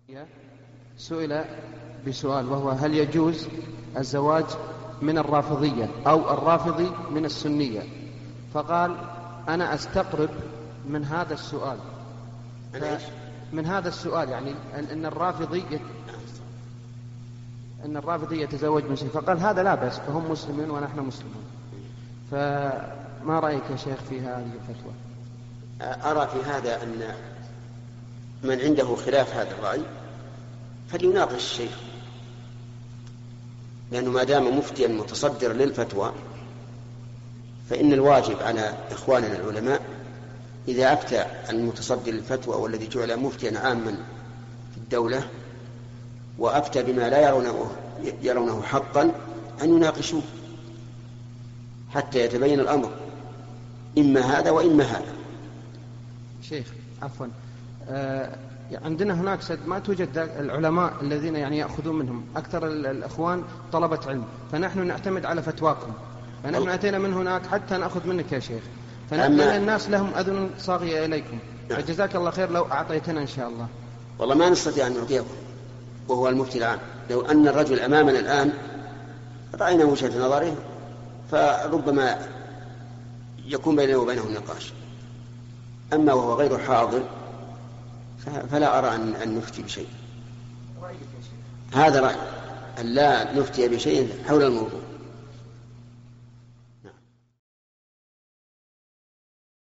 سئل بسؤال، وهو: هل يجوز الزواج من الرافضية أو الرافضي من السنية؟ فقال: أنا أستقرب من هذا السؤال، من هذا السؤال يعني أن الرافضي يتزوج من شيء، فقال هذا لا بأس، فهم مسلمين ونحن مسلمون. فما رأيك يا شيخ في هذه الفتوى؟ أرى في هذا أن من عنده خلاف هذا الرأي فليناقش الشيخ، لأنه ما دام مفتيا متصدر للفتوى فإن الواجب على إخواننا العلماء إذا أفتى المتصدر للفتوى والذي جعل مفتيا عاما في الدولة وأفتى بما لا يرونه حقا أن يناقشوه حتى يتبين الأمر، إما هذا وإما هذا. شيخ عفوا، عندنا هناك ما توجد العلماء الذين يعني يأخذون منهم، أكثر الأخوان طلبة علم، فنحن نعتمد على فتواكم، فنحن أتينا من هناك حتى نأخذ منك يا شيخ، فنحن الناس لهم أذن صاغية إليكم، فجزاك الله خير لو أعطيتنا إن شاء الله. والله ما نستطيع أن نعطيكم وهو المفتي العام. لو أن الرجل أمامنا الآن رأينا وجهة نظره فربما يكون بيننا وبينه النقاش، أما وهو غير حاضر فلا أرى أن نفتي بشيء. هذا رأي أن لا نفتي بشيء حول الموضوع.